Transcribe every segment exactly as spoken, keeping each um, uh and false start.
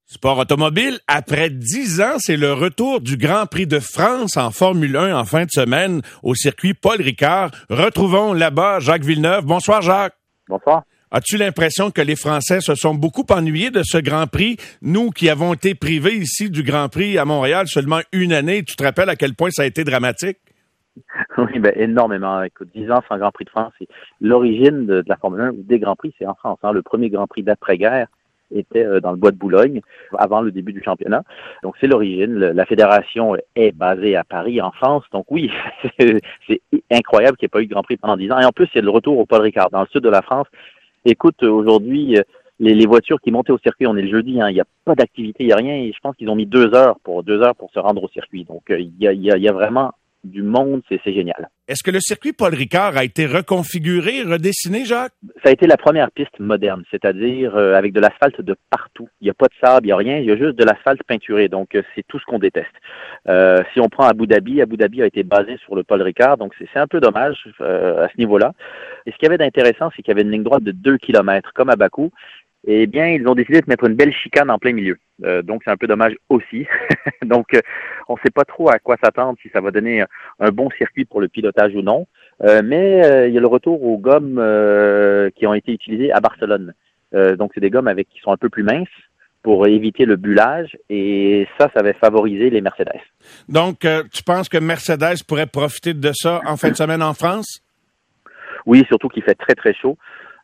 Sport automobile, après dix ans, c'est le retour du Grand Prix de France en Formule un en fin de semaine au circuit Paul Ricard. Retrouvons là-bas Jacques Villeneuve. Bonsoir Jacques. Bonsoir. As-tu l'impression que les Français se sont beaucoup ennuyés de ce Grand Prix? Nous qui avons été privés ici du Grand Prix à Montréal seulement une année, tu te rappelles à quel point ça a été dramatique? Oui, ben énormément. Écoute, dix ans sans Grand Prix de France, c'est l'origine de, de la Formule un ou des Grands Prix, c'est en France. Hein. Le premier Grand Prix d'après-guerre était dans le bois de Boulogne, avant le début du championnat. Donc, c'est l'origine. Le, la fédération est basée à Paris, en France. Donc, oui, c'est, c'est incroyable qu'il n'y ait pas eu de Grand Prix pendant dix ans. Et en plus, il y a le retour au Paul Ricard, dans le sud de la France. Écoute, aujourd'hui, les, les voitures qui montaient au circuit, on est le jeudi, hein, il n'y a pas d'activité, il n'y a rien. Et je pense qu'ils ont mis deux heures pour deux heures pour se rendre au circuit. Donc, il y a, il y a, il y a vraiment du monde, c'est, c'est génial. Est-ce que le circuit Paul Ricard a été reconfiguré, redessiné, Jacques? Ça a été la première piste moderne, c'est-à-dire euh, avec de l'asphalte de partout. Il n'y a pas de sable, il n'y a rien, il y a juste de l'asphalte peinturé. Donc, euh, c'est tout ce qu'on déteste. Euh, si on prend Abu Dhabi, Abu Dhabi a été basé sur le Paul Ricard, donc c'est, c'est un peu dommage euh, à ce niveau-là. Et ce qu'il y avait d'intéressant, c'est qu'il y avait une ligne droite de deux kilomètres, comme à Bakou. Eh bien, ils ont décidé de mettre une belle chicane en plein milieu. Euh, donc, c'est un peu dommage aussi. donc, euh, on ne sait pas trop à quoi s'attendre, si ça va donner un, un bon circuit pour le pilotage ou non. Euh, mais euh, il y a le retour aux gommes euh, qui ont été utilisées à Barcelone. Euh, donc, c'est des gommes avec qui sont un peu plus minces pour éviter le bullage. Et ça, ça va favoriser les Mercedes. Donc, euh, tu penses que Mercedes pourrait profiter de ça en fin de semaine en France? Oui, surtout qu'il fait très, très chaud.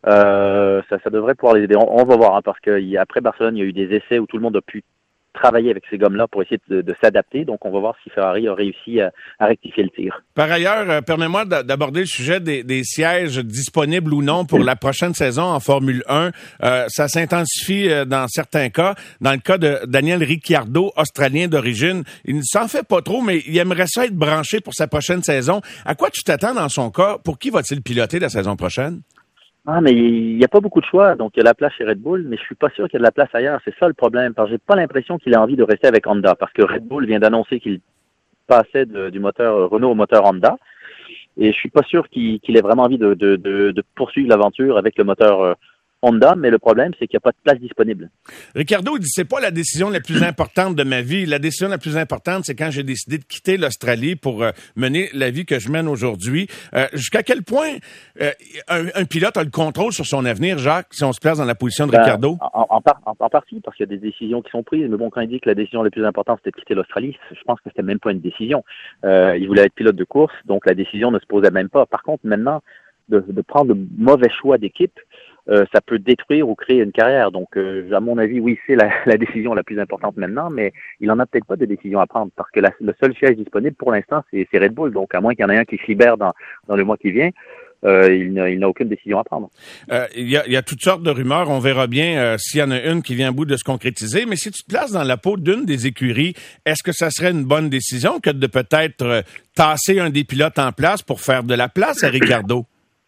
Euh, ça, ça devrait pouvoir les aider. On, on va voir, hein, parce que après Barcelone, il y a eu des essais où tout le monde a pu travailler avec ces gommes-là pour essayer de, de s'adapter. Donc, on va voir si Ferrari a réussi à, à rectifier le tir. Par ailleurs, euh, permets-moi d'aborder le sujet des, des sièges disponibles ou non pour la prochaine saison en Formule un. Euh, ça s'intensifie euh, dans certains cas. Dans le cas de Daniel Ricciardo, Australien d'origine, il ne s'en fait pas trop, mais il aimerait ça être branché pour sa prochaine saison. À quoi tu t'attends dans son cas? Pour qui va-t-il piloter la saison prochaine? Ah, mais il n'y a pas beaucoup de choix. Donc, il y a la place chez Red Bull, mais je suis pas sûr qu'il y a de la place ailleurs. C'est ça le problème. Parce que j'ai pas l'impression qu'il a envie de rester avec Honda. Parce que Red Bull vient d'annoncer qu'il passait de, du moteur Renault au moteur Honda. Et je suis pas sûr qu'il, qu'il ait vraiment envie de, de, de, de poursuivre l'aventure avec le moteur euh, Honda, mais le problème, c'est qu'il n'y a pas de place disponible. Ricciardo, il dit, c'est pas la décision la plus importante de ma vie. La décision la plus importante, c'est quand j'ai décidé de quitter l'Australie pour euh, mener la vie que je mène aujourd'hui. Euh, jusqu'à quel point euh, un, un pilote a le contrôle sur son avenir, Jacques, si on se place dans la position de ben, Ricciardo? En, en, par, en, en partie, parce qu'il y a des décisions qui sont prises. Mais bon, quand il dit que la décision la plus importante, c'était de quitter l'Australie, je pense que c'était même pas une décision. Euh, il voulait être pilote de course, donc la décision ne se posait même pas. Par contre, maintenant, de, de prendre le mauvais choix d'équipe, Euh, ça peut détruire ou créer une carrière. Donc, euh, à mon avis, oui, c'est la, la décision la plus importante maintenant, mais il en a peut-être pas de décision à prendre parce que la, le seul siège disponible pour l'instant, c'est, c'est Red Bull. Donc, à moins qu'il y en ait un qui se libère dans, dans le mois qui vient, euh, il, n'a, il n'a aucune décision à prendre. Euh, il y a, il y a toutes sortes de rumeurs. On verra bien euh, s'il y en a une qui vient à bout de se concrétiser. Mais si tu te places dans la peau d'une des écuries, est-ce que ça serait une bonne décision que de peut-être euh, tasser un des pilotes en place pour faire de la place à Ricciardo?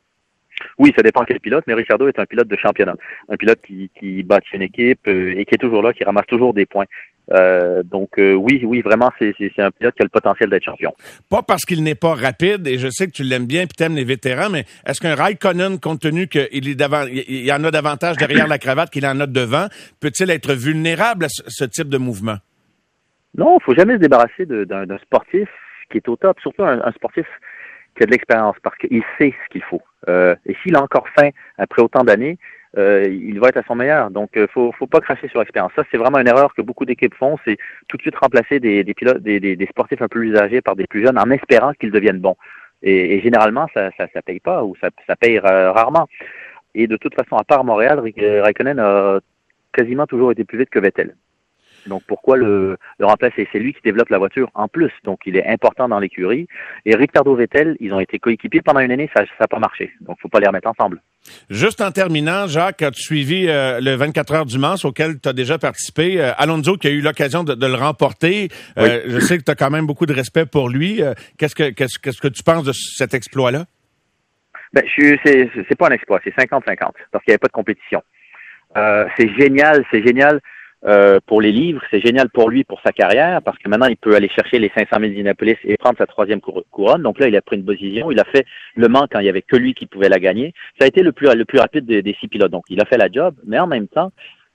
Oui, ça dépend quel pilote, mais Ricciardo est un pilote de championnat. Un pilote qui, qui bâtit une équipe euh, et qui est toujours là, qui ramasse toujours des points. Euh, donc euh, oui, oui, vraiment, c'est, c'est, c'est un pilote qui a le potentiel d'être champion. Pas parce qu'il n'est pas rapide, et je sais que tu l'aimes bien et tu aimes les vétérans, mais est-ce qu'un Raikkonen, compte tenu qu'il est davant, il y en a davantage derrière la cravate qu'il en a devant, peut-il être vulnérable à ce, ce type de mouvement? Non, il faut jamais se débarrasser de, d'un, d'un sportif qui est au top, surtout un, un sportif qui a de l'expérience, parce qu'il sait ce qu'il faut. Euh, et s'il a encore faim après autant d'années, euh, il va être à son meilleur. Donc, il euh, faut, faut pas cracher sur l'expérience. Ça, c'est vraiment une erreur que beaucoup d'équipes font, c'est tout de suite remplacer des, des pilotes, des, des, des sportifs un peu plus âgés par des plus jeunes, en espérant qu'ils deviennent bons. Et, et généralement, ça, ça, ça paye pas, ou ça, ça paye euh, rarement. Et de toute façon, à part Montréal, Raikkonen a quasiment toujours été plus vite que Vettel. Donc, pourquoi le, le remplacer? C'est lui qui développe la voiture en plus. Donc, il est important dans l'écurie. Et Ricciardo Vettel, ils ont été coéquipiers pendant une année, ça n'a pas marché. Donc, faut pas les remettre ensemble. Juste en terminant, Jacques, as-tu suivi euh, le vingt-quatre heures du Mans auquel tu as déjà participé? Euh, Alonso qui a eu l'occasion de, de le remporter. Euh, oui. Je sais que tu as quand même beaucoup de respect pour lui. Euh, qu'est-ce que, qu'est-ce, qu'est-ce que tu penses de cet exploit-là? Ben, je suis, c'est, c'est pas un exploit, c'est cinquante cinquante, parce qu'il n'y avait pas de compétition. Euh, c'est génial, c'est génial. Euh, pour les livres, c'est génial pour lui, pour sa carrière, parce que maintenant, il peut aller chercher les cinq cent mille d'Indianapolis et prendre sa troisième couronne. Donc là, il a pris une position. Il a fait le Mans quand il y avait que lui qui pouvait la gagner. Ça a été le plus, le plus rapide des, des six pilotes. Donc, il a fait la job, mais en même temps,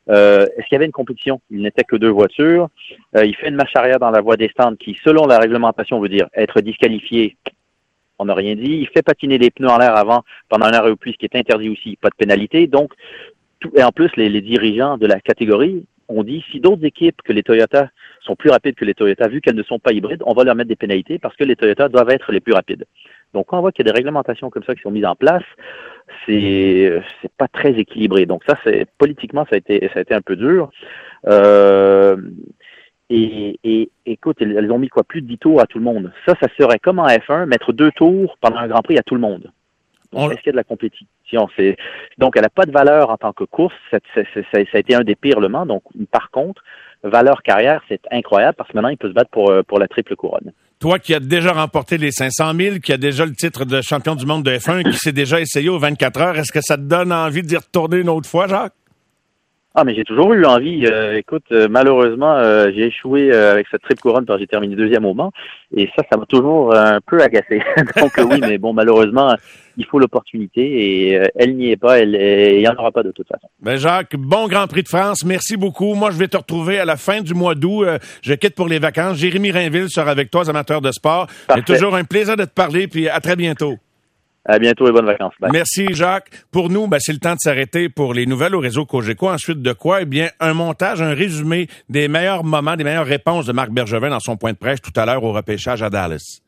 Euh, est-ce qu'il y avait une compétition? Il n'était que deux voitures. Euh, il fait une marche arrière dans la voie des stands qui, selon la réglementation, veut dire être disqualifié. On n'a rien dit. Il fait patiner les pneus en l'air avant, pendant un arrêt au puits, ce qui est interdit aussi, pas de pénalité. Donc, tout, et en plus, les, les dirigeants de la catégorie ont dit, si d'autres équipes que les Toyota sont plus rapides que les Toyota, vu qu'elles ne sont pas hybrides, on va leur mettre des pénalités parce que les Toyota doivent être les plus rapides. Donc, quand on voit qu'il y a des réglementations comme ça qui sont mises en place, c'est c'est pas très équilibré. Donc ça, c'est politiquement, ça a été ça a été un peu dur. Euh, et, et écoute, elles ont mis quoi, plus de dix tours à tout le monde. Ça, ça serait comme en F un, mettre deux tours pendant un Grand Prix à tout le monde. Donc, On... est-ce qu'il y a de la compétition? C'est... Donc, elle n'a pas de valeur en tant que course. C'est, c'est, c'est, ça a été un des pires Le Mans. Donc, par contre, valeur carrière, c'est incroyable parce que maintenant, il peut se battre pour, pour la triple couronne. Toi qui as déjà remporté les cinq cent mille, qui a déjà le titre de champion du monde de F un, qui s'est déjà essayé aux vingt-quatre heures, est-ce que ça te donne envie d'y retourner une autre fois, Jacques? Ah, mais j'ai toujours eu envie. Euh, écoute, euh, malheureusement, euh, j'ai échoué euh, avec cette triple couronne quand j'ai terminé deuxième au Mans. Et ça, ça m'a toujours euh, un peu agacé. Donc euh, oui, mais bon, malheureusement, il faut l'opportunité et euh, elle n'y est pas. Elle, il n'y en aura pas de toute façon. Ben Jacques, bon Grand Prix de France. Merci beaucoup. Moi, je vais te retrouver à la fin du mois d'août. Euh, je quitte pour les vacances. Jérémy Rainville sera avec toi, amateurs de sport. C'est toujours un plaisir de te parler. Puis à très bientôt. À bientôt et bonnes vacances. Bye. Merci, Jacques. Pour nous, ben, c'est le temps de s'arrêter pour les nouvelles au réseau Cogeco. Ensuite de quoi? Eh bien, un montage, un résumé des meilleurs moments, des meilleures réponses de Marc Bergevin dans son point de presse tout à l'heure au repêchage à Dallas.